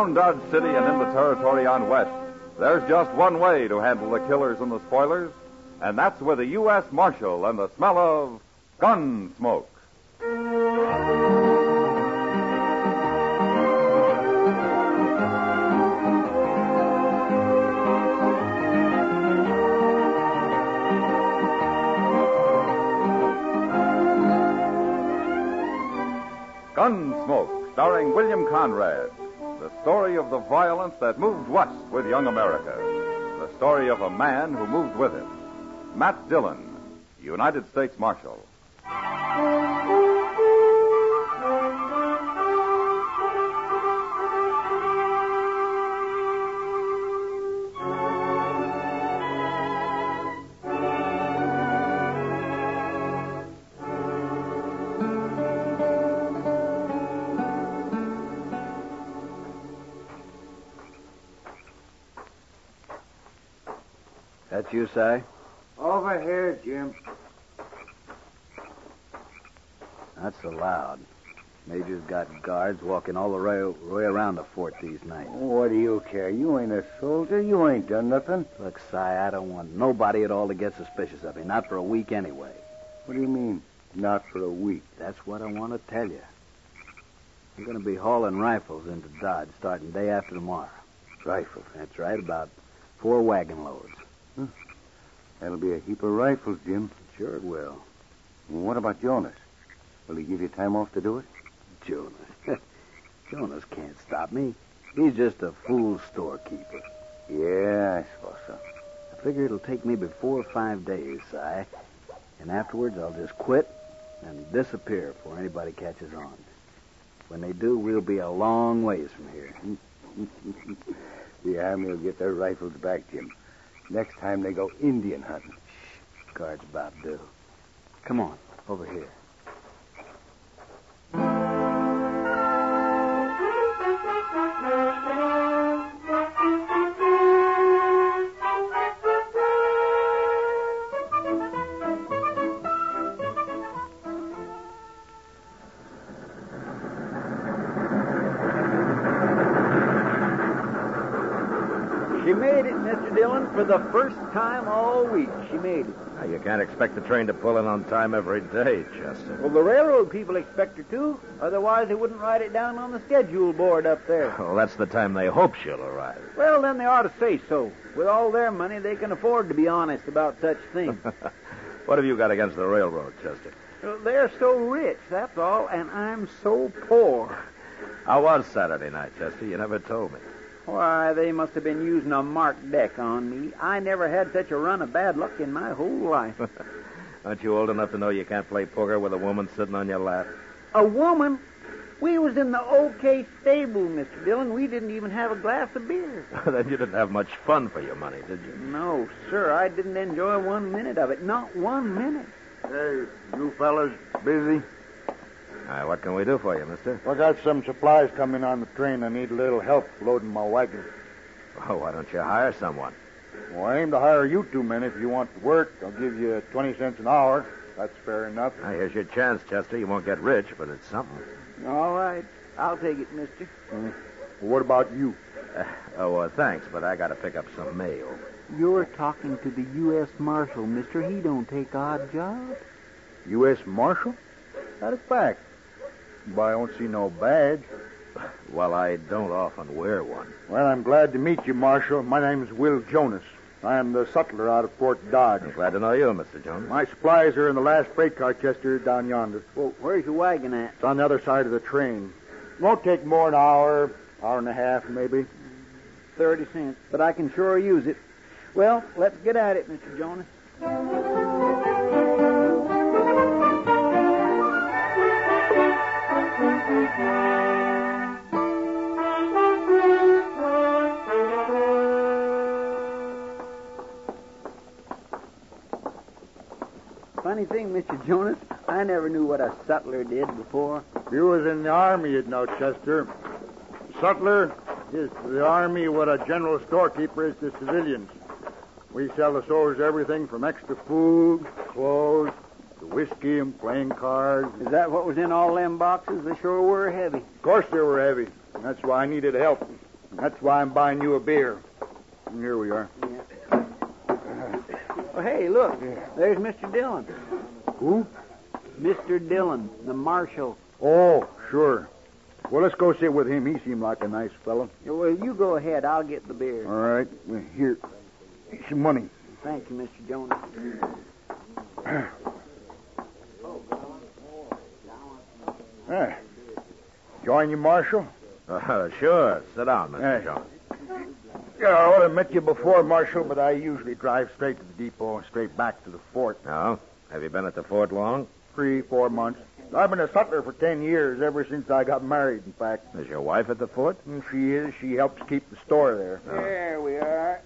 Around Dodge City and in the territory on west, there's just one way to handle the killers and the spoilers, and that's with a U.S. Marshal and the smell of gun smoke. Gunsmoke, starring William Conrad. The story of the violence that moved west with young America. The story of a man who moved with it. Matt Dillon, United States Marshal. That you, Si? Over here, Jim. Not so loud. Major's got guards walking all the way around the fort these nights. What do you care? You ain't a soldier. You ain't done nothing. Look, Si, I don't want nobody at all to get suspicious of me. Not for a week anyway. What do you mean, not for a week? That's what I want to tell you. I'm going to be hauling rifles into Dodge starting day after tomorrow. Rifles? That's right, about 4 wagon loads. That'll be a heap of rifles, Jim. Sure it will. What about Jonas? Will he give you time off to do it? Jonas? Jonas can't stop me. He's just a fool storekeeper. Yeah, I suppose so. I figure it'll take maybe 4 or 5 days, Si. And afterwards, I'll just quit and disappear before anybody catches on. When they do, we'll be a long ways from here. The Army will get their rifles back, Jim. Next time they go Indian hunting. Shh, guard's about due. Come on, over here. She made it, Mr. Dillon, for the first time all week. She made it. Now, you can't expect the train to pull in on time every day, Chester. Well, the railroad people expect her to. Otherwise, they wouldn't write it down on the schedule board up there. Well, that's the time they hope she'll arrive. Well, then they ought to say so. With all their money, they can afford to be honest about such things. What have you got against the railroad, Chester? Well, they're so rich, that's all, and I'm so poor. How was Saturday night, Chester? You never told me. Why, they must have been using a marked deck on me. I never had such a run of bad luck in my whole life. Aren't you old enough to know you can't play poker with a woman sitting on your lap? A woman? We was in the OK stable, Mr. Dillon. We didn't even have a glass of beer. Then you didn't have much fun for your money, did you? No, sir. I didn't enjoy 1 minute of it. Not 1 minute. Hey, you fellas busy? What can we do for you, mister? I got some supplies coming on the train. I need a little help loading my wagon. Oh, why don't you hire someone? Well, I aim to hire you 2 men if you want to work. I'll give you 20 cents an hour. That's fair enough. Here's your chance, Chester. You won't get rich, but it's something. All right. I'll take it, mister. Well, what about you? Thanks, but I got to pick up some mail. You're talking to the U.S. Marshal, mister. He don't take odd jobs. U.S. Marshal? That's a fact. But I don't see no badge. Well, I don't often wear one. Well, I'm glad to meet you, Marshal. My name's Will Jonas. I am the sutler out of Fort Dodge. I'm glad to know you, Mr. Jones. My supplies are in the last freight car, Chester, down yonder. Well, where's your wagon at? It's on the other side of the train. Won't take more than an hour and a half, maybe. 30 cents, but I can sure use it. Well, let's get at it, Mr. Jonas. Funny thing, Mr. Jonas, I never knew what a sutler did before. If you was in the Army, you'd know, Chester. Sutler is to the Army what a general storekeeper is to civilians. We sell the soldiers everything from extra food, clothes, to whiskey and playing cards. Is that what was in all them boxes? They sure were heavy. Of course they were heavy. That's why I needed help. That's why I'm buying you a beer. And here we are. Well, hey, look. There's Mr. Dillon. Who? Mr. Dillon, the marshal. Oh, sure. Well, let's go sit with him. He seemed like a nice fellow. Well, you go ahead. I'll get the beer. All right. Well, here. Here's some money. Thank you, Mr. Jonas. Join you, Marshal? Sure. Sit down, Mr. Jones. Yeah, I ought to have met you before, Marshal, but I usually drive straight to the depot and straight back to the fort. No? Have you been at the fort long? 3-4 months. I've been a sutler for 10 years, ever since I got married, in fact. Is your wife at the fort? And she is. She helps keep the store there. There we are.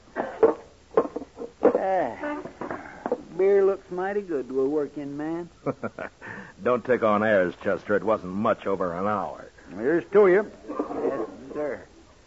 Beer looks mighty good to a working man. Don't take on airs, Chester. It wasn't much over an hour. Here's to you. Yes, sir.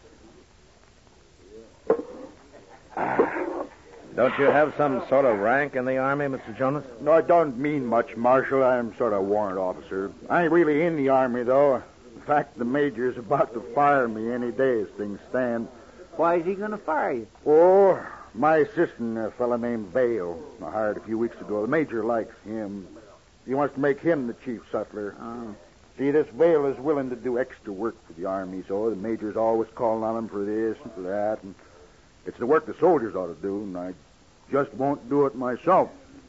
Don't you have some sort of rank in the Army, Mr. Jonas? No, it don't mean much, Marshal. I'm sort of warrant officer. I ain't really in the Army, though. In fact, the major's about to fire me any day as things stand. Why is he going to fire you? Oh, my assistant, a fella named Vale, I hired a few weeks ago. The major likes him. He wants to make him the chief sutler. Oh. See, this Vale is willing to do extra work for the Army, so the major's always calling on him for this and for that. And it's the work the soldiers ought to do, and I just won't do it myself.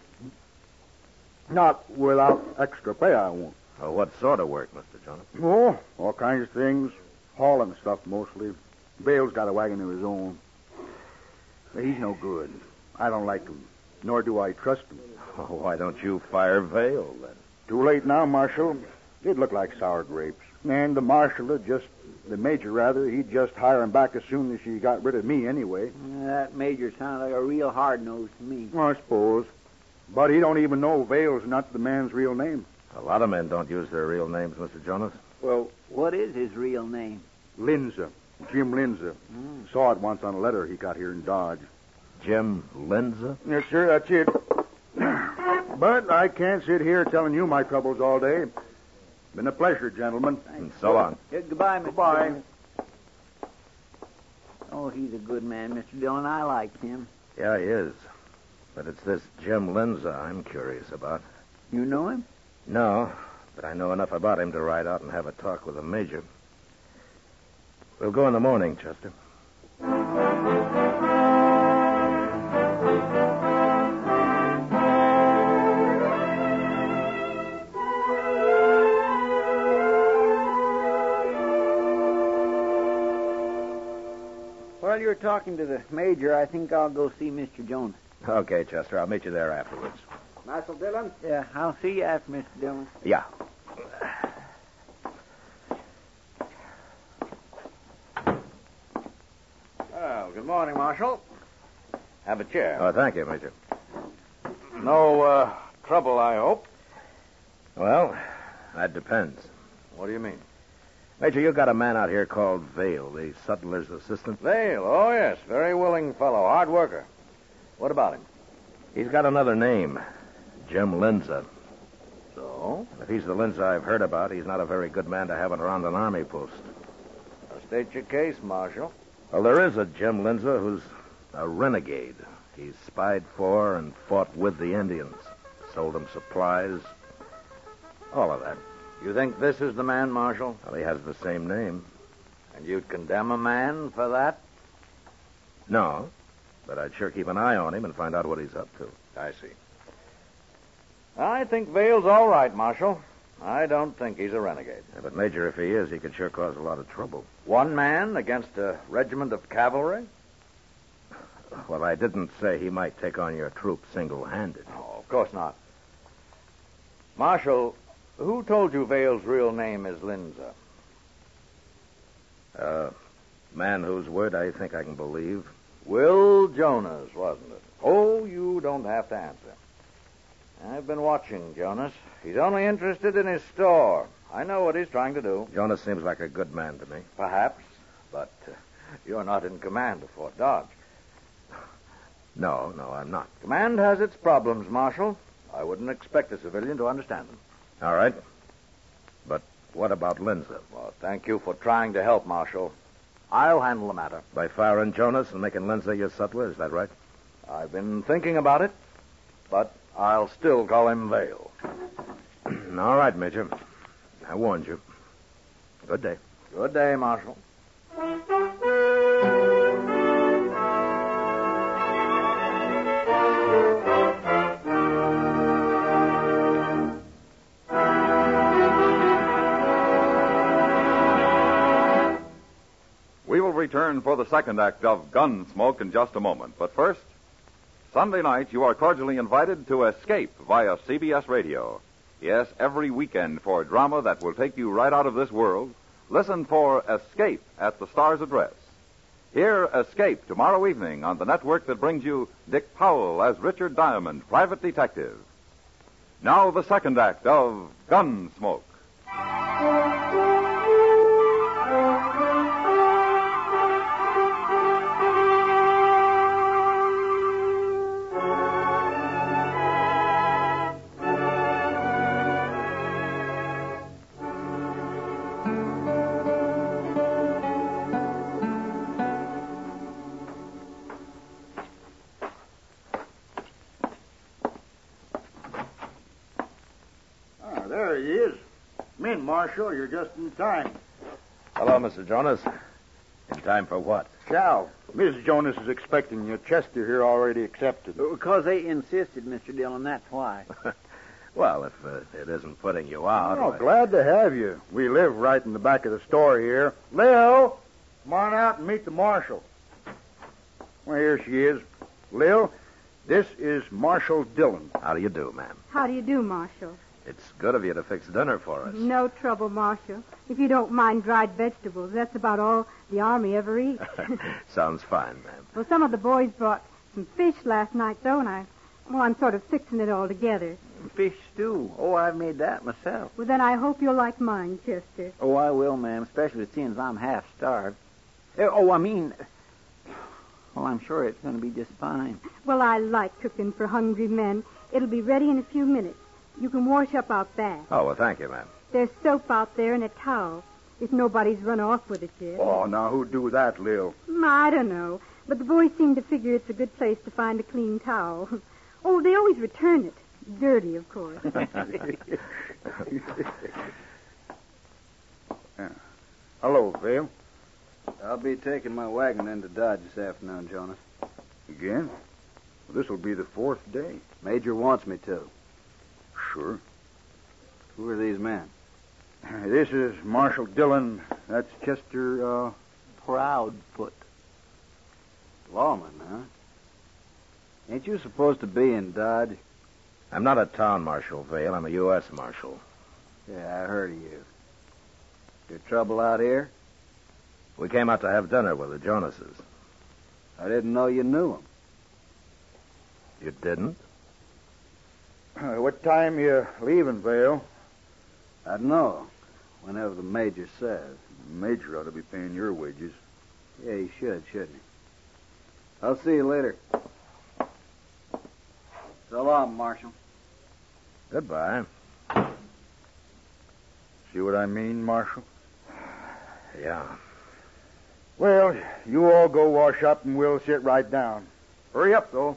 Not without extra pay, I won't. Oh, what sort of work, Mr. Jonas? Oh, all kinds of things. Hauling stuff, mostly. Vale's got a wagon of his own. But he's no good. I don't like him, nor do I trust him. Oh, why don't you fire Vale, then? Too late now, Marshal. It'd look like sour grapes. And the major, he'd just hire him back as soon as he got rid of me anyway. That major sounded like a real hard-nose to me. Well, I suppose. But he don't even know Vale's not the man's real name. A lot of men don't use their real names, Mr. Jonas. Well, what is his real name? Linza. Jim Linza. Saw it once on a letter he got here in Dodge. Jim Linza? Yes, sir, that's it. But I can't sit here telling you my troubles all day. Been a pleasure, gentlemen. And so long. Goodbye, Mr. Goodbye. Dillon. Oh, he's a good man, Mr. Dillon. I like him. Yeah, he is. But it's this Jim Linza I'm curious about. You know him? No, but I know enough about him to ride out and have a talk with the major. We'll go in the morning, Chester. While you're talking to the major, I think I'll go see Mr. Jonas. Okay, Chester. I'll meet you there afterwards. Marshal Dillon? Yeah, I'll see you after, Mr. Dillon. Yeah. Well, good morning, Marshal. Have a chair. Oh, thank you, Major. No trouble, I hope. Well, that depends. What do you mean? Major, you got a man out here called Vale, the sutler's assistant. Vale, oh, yes. Very willing fellow. Hard worker. What about him? He's got another name, Jim Linza. So? If he's the Linza I've heard about, he's not a very good man to have it around an army post. State your case, Marshal. Well, there is a Jim Linza who's a renegade. He's spied for and fought with the Indians, sold them supplies, all of that. You think this is the man, Marshal? Well, he has the same name. And you'd condemn a man for that? No, but I'd sure keep an eye on him and find out what he's up to. I see. I think Vale's all right, Marshal. I don't think he's a renegade. Yeah, but, Major, if he is, he could sure cause a lot of trouble. One man against a regiment of cavalry? Well, I didn't say he might take on your troop single-handed. Oh, of course not. Marshal, who told you Vale's real name is Linza? Man whose word I think I can believe. Will Jonas, wasn't it? Oh, you don't have to answer. I've been watching Jonas. He's only interested in his store. I know what he's trying to do. Jonas seems like a good man to me. Perhaps, but you're not in command of Fort Dodge. No, I'm not. Command has its problems, Marshal. I wouldn't expect a civilian to understand them. All right. But what about Linza? Well, thank you for trying to help, Marshal. I'll handle the matter. By firing Jonas and making Lindsay your sutler, is that right? I've been thinking about it, but I'll still call him Vale. All right, Major. I warned you. Good day. Good day, Marshal. We will return for the second act of Gunsmoke in just a moment. But first, Sunday night, you are cordially invited to Escape via CBS Radio. Yes, every weekend for drama that will take you right out of this world, listen for Escape at the Star's address. Hear Escape tomorrow evening on the network that brings you Dick Powell as Richard Diamond, private detective. Now the second act of Gunsmoke. There he is. Come in, Marshal. You're just in time. Hello, Mr. Jonas. In time for what? Chow. Miss Jonas is expecting you. Chester here already accepted. Because they insisted, Mr. Dillon, that's why. Well, if it isn't putting you out. Oh, glad to have you. We live right in the back of the store here. Lil, come on out and meet the Marshal. Well, here she is. Lil, this is Marshal Dillon. How do you do, ma'am? How do you do, Marshal? It's good of you to fix dinner for us. No trouble, Marshal. If you don't mind dried vegetables, that's about all the Army ever eats. Sounds fine, ma'am. Well, some of the boys brought some fish last night, though, and I'm sort of fixing it all together. Fish stew. Oh, I've made that myself. Well, then I hope you'll like mine, Chester. Oh, I will, ma'am, especially seeing as I'm half starved. Well, I'm sure it's going to be just fine. Well, I like cooking for hungry men. It'll be ready in a few minutes. You can wash up out back. Oh, well, thank you, ma'am. There's soap out there and a towel, if nobody's run off with it yet. Oh, now who'd do that, Lil? I don't know, but the boys seem to figure it's a good place to find a clean towel. Oh, they always return it. Dirty, of course. Hello, Vale. I'll be taking my wagon into Dodge this afternoon, Jonas. Again? Well, this will be the fourth day. Major wants me to. Sure. Who are these men? This is Marshal Dillon. That's Chester, Proudfoot. Lawmen, huh? Ain't you supposed to be in Dodge? I'm not a town marshal, Vale. I'm a U.S. marshal. Yeah, I heard of you. Your trouble out here? We came out to have dinner with the Jonases. I didn't know you knew them. You didn't? What time you leaving, Vale? I don't know. Whenever the major says. The Major ought to be paying your wages. Yeah, he should, shouldn't he? I'll see you later. So long, Marshal. Goodbye. See what I mean, Marshal? Yeah. Well, you all go wash up and we'll sit right down. Hurry up, though.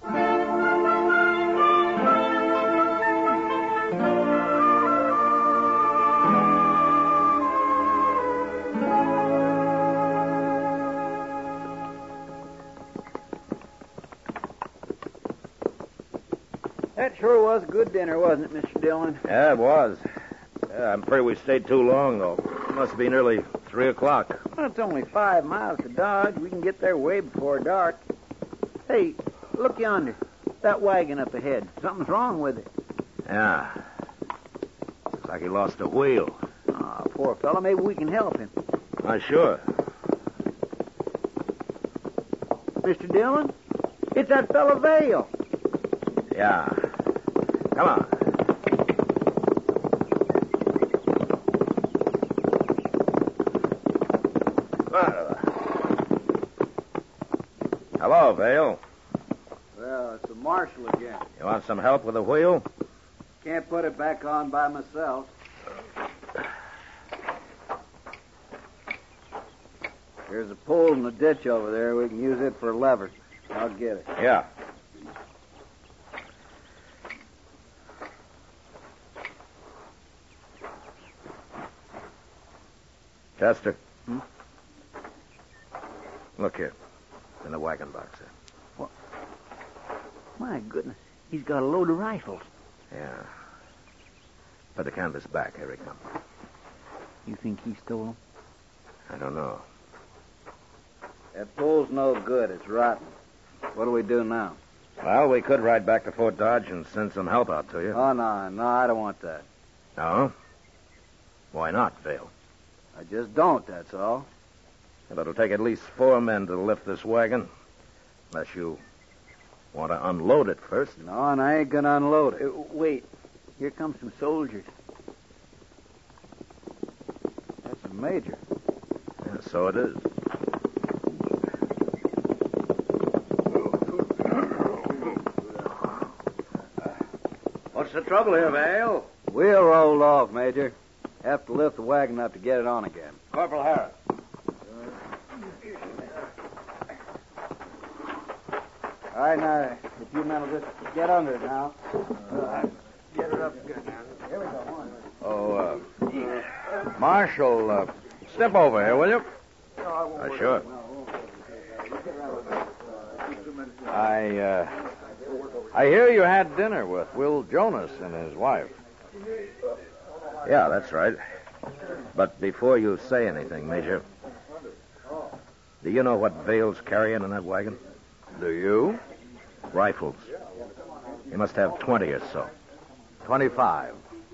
That sure was a good dinner, wasn't it, Mr. Dillon? Yeah, it was. Yeah, I'm afraid we stayed too long, though. It must be nearly 3 o'clock. Well, it's only 5 miles to Dodge. We can get there way before dark. Hey, look yonder. That wagon up ahead. Something's wrong with it. Yeah. Looks like he lost a wheel. Ah, poor fellow. Maybe we can help him. Why, sure. Mr. Dillon, it's that fellow Vale. Yeah. Come on. Hello, Vale. Well, it's the Marshal again. You want some help with the wheel? Can't put it back on by myself. There's a pole in the ditch over there. We can use it for a lever. I'll get it. Yeah. Chester. Look here. In the wagon box there. My goodness. He's got a load of rifles. Yeah. Put the canvas back. Here he comes. You think he stole them? I don't know. That pole's no good. It's rotten. What do we do now? Well, we could ride back to Fort Dodge and send some help out to you. Oh, no, I don't want that. No? Why not, Vale? I just don't, that's all. Well, it'll take at least 4 men to lift this wagon. Unless you want to unload it first. No, and I ain't gonna unload it. Wait. Here come some soldiers. That's a major. Yeah, so it is. What's the trouble here, Vale? Wheel rolled off, Major. Have to lift the wagon up to get it on again. Corporal Harris. All right, now, if you men will just get under it now. Get it up good now. Here we go. Oh, Marshal, step over here, will you? Sure. I hear you had dinner with Will Jonas and his wife. Yeah, that's right. But before you say anything, Major, do you know what Vale's carrying in that wagon? Do you? Rifles. He must have 20 or so. 25.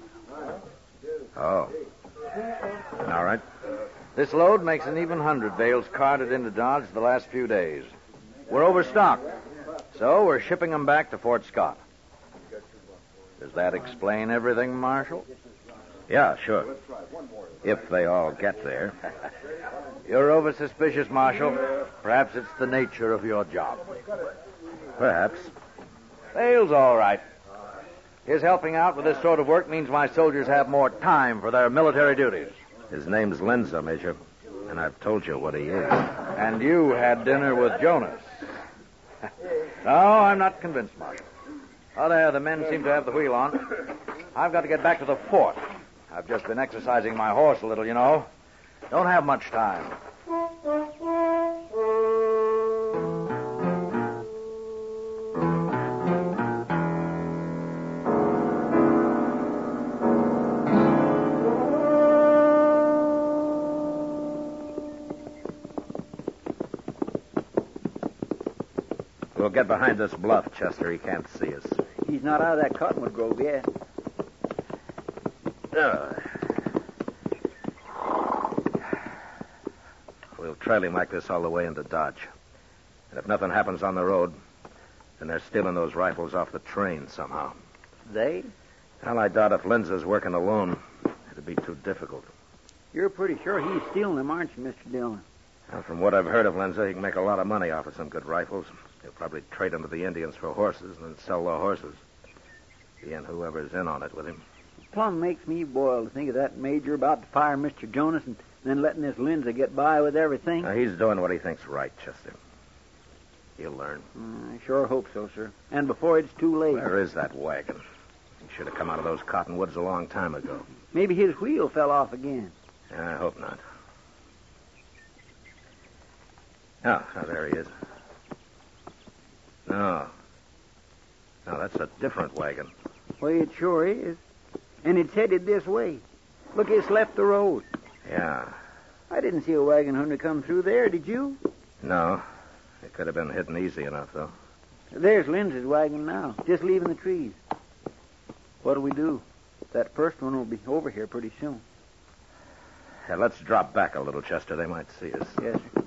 Oh. All right. This load makes an even 100 Vales carted into Dodge the last few days. We're overstocked, so we're shipping them back to Fort Scott. Does that explain everything, Marshal? Yeah, sure. If they all get there. You're over-suspicious, Marshal. Perhaps it's the nature of your job. Perhaps. Vale's all right. His helping out with this sort of work means my soldiers have more time for their military duties. His name's Lenza, Major, and I've told you what he is. And you had dinner with Jonas. No, I'm not convinced, Marshal. Oh, there, the men seem to have the wheel on. I've got to get back to the fort. I've just been exercising my horse a little, you know. Don't have much time. We'll get behind this bluff, Chester. He can't see us. He's not out of that cottonwood grove yet. We'll trail him like this all the way into Dodge. And if nothing happens on the road, then they're stealing those rifles off the train somehow. They? Well, I doubt if Linza's working alone. It'd be too difficult. You're pretty sure he's stealing them, aren't you, Mr. Dillon? Now, from what I've heard of Linza, he can make a lot of money off of some good rifles. He'll probably trade them to the Indians for horses and then sell the horses. He and whoever's in on it with him. Plum makes me boil to think of that major about to fire Mr. Jonas and then letting this Linza get by with everything. Now, he's doing what he thinks right, Chester. He'll learn. I sure hope so, sir. And before it's too late. Where is that wagon? He should have come out of those cottonwoods a long time ago. Maybe his wheel fell off again. I hope not. Oh, there he is. No, that's a different wagon. Well, it sure is. And it's headed this way. Look, it's left the road. Yeah. I didn't see a wagon hunter come through there, did you? No. It could have been hidden easy enough, though. There's Lindsay's wagon now, just leaving the trees. What'll we do? That first one will be over here pretty soon. Yeah, let's drop back a little, Chester. They might see us. Yes, sir.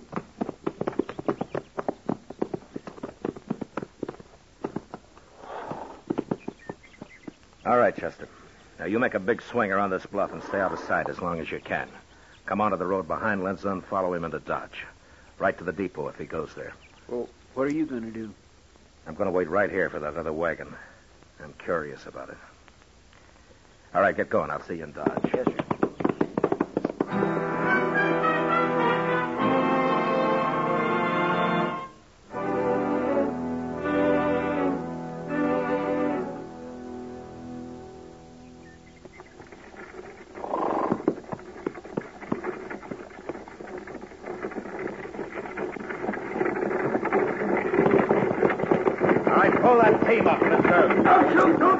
All right, Chester. Now, you make a big swing around this bluff and stay out of sight as long as you can. Come onto the road behind Linza and follow him into Dodge. Right to the depot if he goes there. Well, what are you going to do? I'm going to wait right here for that other wagon. I'm curious about it. All right, get going. I'll see you in Dodge. Yes, sir. Don't shoot! Don't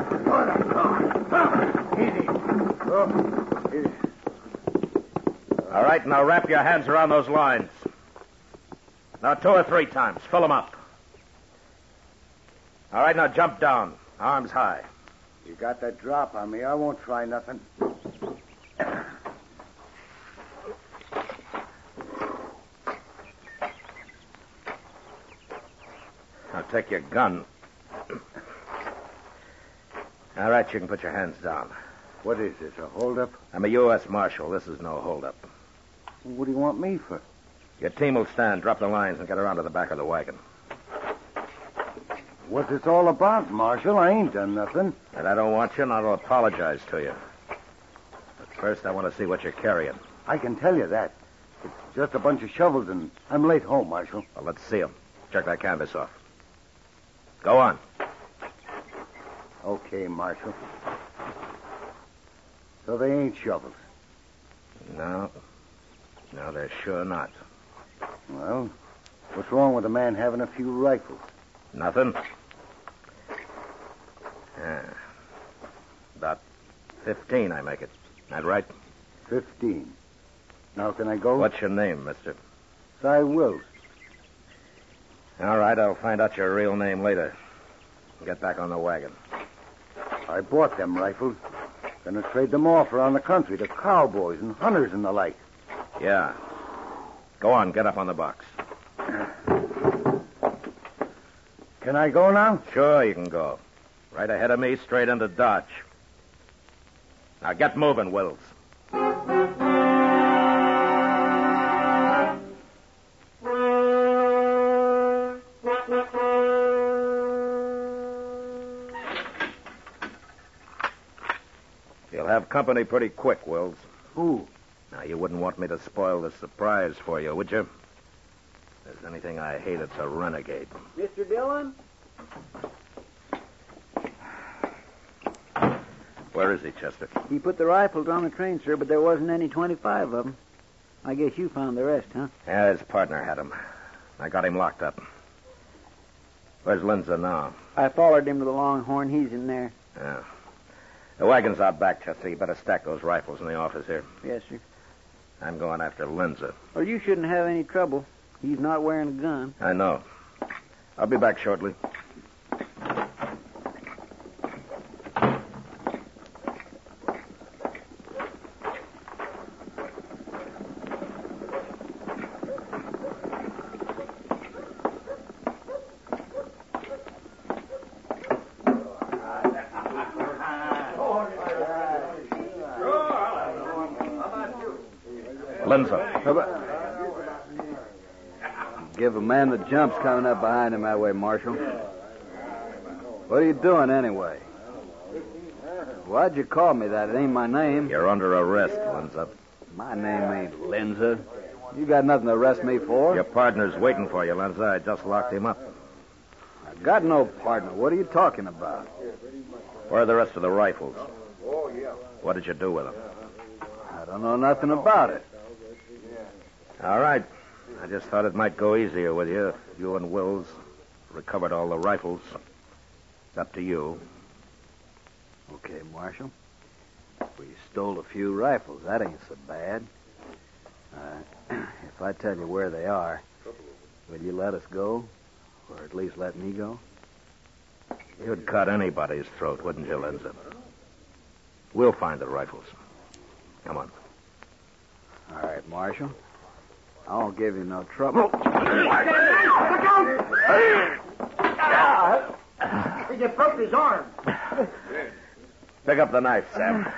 shoot! Easy. All right, now wrap your hands around those lines. Now 2 or 3 times. Fill them up. All right, now jump down. Arms high. You got that drop on me. I won't try nothing. Now take your gun. All right, you can put your hands down. What is this, a holdup? I'm a U.S. Marshal. This is no holdup. What do you want me for? Your team will stand, drop the lines, and get around to the back of the wagon. What's this all about, Marshal? I ain't done nothing. And I don't want you, and I'll apologize to you. But first, I want to see what you're carrying. I can tell you that. It's just a bunch of shovels, and I'm late home, Marshal. Well, let's see them. Check that canvas off. Go on. Okay, Marshal. So they ain't shovels. No, they're sure not. Well, what's wrong with a man having a few rifles? Nothing. About 15, I make it. That right? 15. Now can I go? What's your name, mister? Cy Wills. All right, I'll find out your real name later. Get back on the wagon. I bought them rifles. Gonna trade them off around the country to cowboys and hunters and the like. Yeah. Go on, get up on the box. Can I go now? Sure, you can go. Right ahead of me, straight into Dodge. Now get moving, Wills. You'll have company pretty quick, Wills. Who? Now, you wouldn't want me to spoil the surprise for you, would you? If there's anything I hate, it's a renegade. Mr. Dillon? Where is he, Chester? He put the rifles on the train, sir, but there wasn't any 25 of them. I guess you found the rest, huh? Yeah, his partner had him. I got him locked up. Where's Lindsay now? I followed him to the Longhorn. He's in there. Yeah. The wagon's out back, Chester. You better stack those rifles in the office here. Yes, sir. I'm going after Lindsay. Well, you shouldn't have any trouble. He's not wearing a gun. I know. I'll be back shortly. Lindsay. Give a man the jumps coming up behind him that way, Marshal. What are you doing anyway? Why'd you call me that? It ain't my name. You're under arrest, Lindsay. My name ain't Lindsay. You got nothing to arrest me for. Your partner's waiting for you, Lindsay. I just locked him up. I got no partner. What are you talking about? Where are the rest of the rifles? What did you do with them? I don't know nothing about it. All right. I just thought it might go easier with you if you and Wills recovered all the rifles. It's up to you. Okay, Marshal. We stole a few rifles. That ain't so bad. If I tell you where they are, will you let us go? Or at least let me go? You'd cut anybody's throat, wouldn't you, Lindsay? We'll find the rifles. Come on. All right, Marshal. I won't give you no trouble. You broke his arm. Pick up the knife, Sam.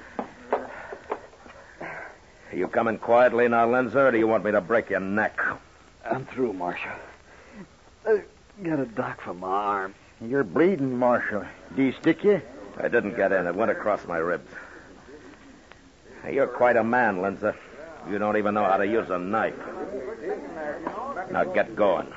Are you coming quietly now, Lindsay, or do you want me to break your neck? I'm through, Marshal. I got a dock for my arm. You're bleeding, Marshal. Do he stick you? I didn't get in. It went across my ribs. You're quite a man, Lindsay. You don't even know how to use a knife. Now get going.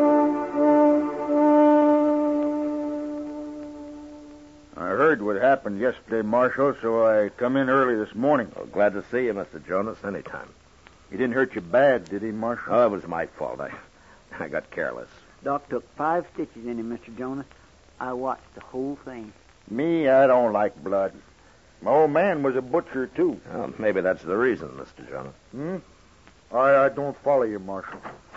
I heard what happened happened yesterday, Marshal, so I come in early this morning. Well, glad to see you, Mr. Jonas, anytime. He didn't hurt you bad, did he, Marshal? Oh, it was my fault. I got careless. Doc took 5 stitches in him, Mr. Jonas. I watched the whole thing. Me, I don't like blood. My old man was a butcher, too. Well, maybe that's the reason, Mr. Jonas. I don't follow you, Marshal.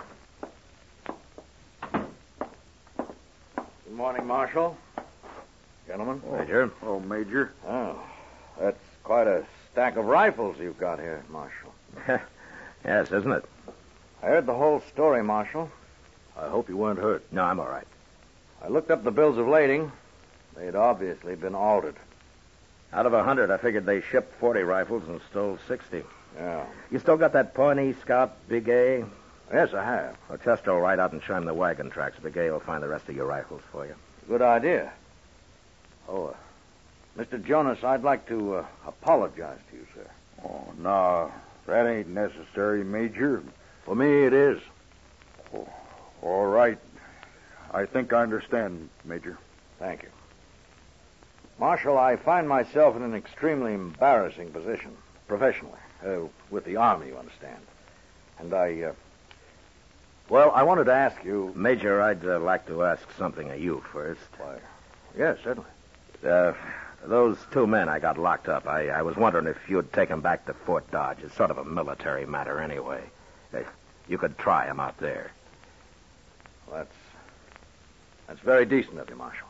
Good morning, Marshal. Gentlemen. Major. Oh, Major. Oh, that's quite a stack of rifles you've got here, Marshal. Yes, isn't it? I heard the whole story, Marshal. I hope you weren't hurt. No, I'm all right. I looked up the bills of lading. They'd obviously been altered. Out of 100, I figured they shipped 40 rifles and stole 60. Yeah. You still got that Pawnee Scout, Big A? Yes, I have. Well, Chester will ride out and chime the wagon tracks. Big A will find the rest of your rifles for you. Good idea. Oh, Mr. Jonas, I'd like to apologize to you, sir. Oh, no, that ain't necessary, Major. For me, it is. Oh, all right. I think I understand, Major. Thank you. Marshal, I find myself in an extremely embarrassing position, professionally, with the Army, you understand. And I wanted to ask you... Major, I'd like to ask something of you first. Why, yes, certainly. Those 2 men I got locked up, I was wondering if you'd take them back to Fort Dodge. It's sort of a military matter anyway. You could try them out there. Well, that's very decent of you, Marshal.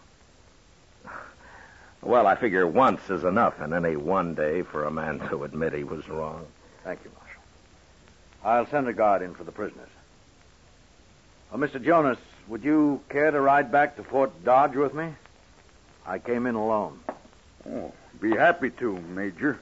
Well, I figure once is enough in any one day for a man to admit he was wrong. Thank you, Marshal. I'll send a guard in for the prisoners. Well, Mr. Jonas, would you care to ride back to Fort Dodge with me? I came in alone. Oh, be happy to, Major.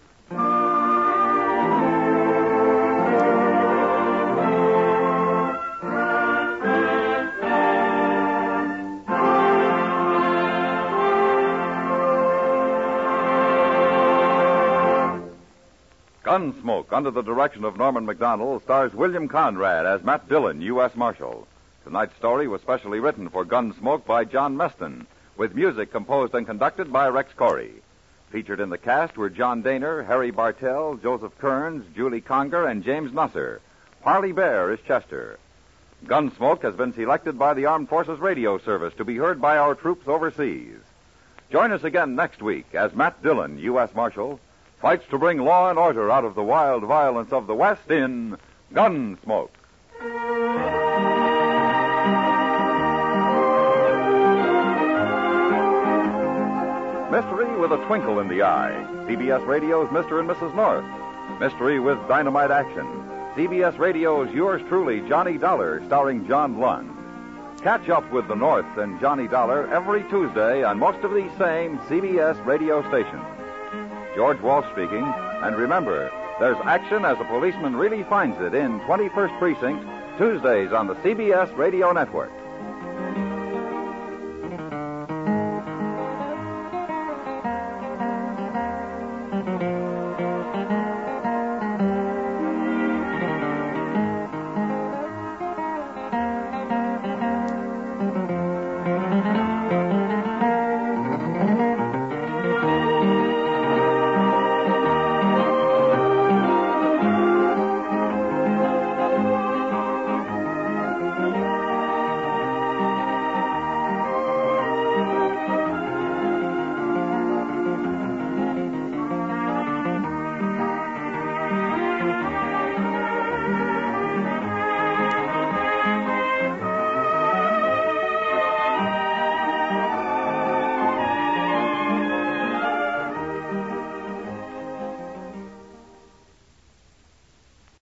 Gunsmoke, under the direction of Norman McDonald, stars William Conrad as Matt Dillon, U.S. Marshal. Tonight's story was specially written for Gunsmoke by John Meston, with music composed and conducted by Rex Corey. Featured in the cast were John Daner, Harry Bartell, Joseph Kearns, Julie Conger, and James Nusser. Parley Bear is Chester. Gunsmoke has been selected by the Armed Forces Radio Service to be heard by our troops overseas. Join us again next week as Matt Dillon, U.S. Marshal, fights to bring law and order out of the wild violence of the West in Gunsmoke. Mystery with a twinkle in the eye. CBS Radio's Mr. and Mrs. North. Mystery with dynamite action. CBS Radio's Yours Truly, Johnny Dollar, starring John Lund. Catch up with the North and Johnny Dollar every Tuesday on most of these same CBS radio stations. George Walsh speaking, and remember, there's action as a policeman really finds it in 21st Precinct, Tuesdays on the CBS Radio Network.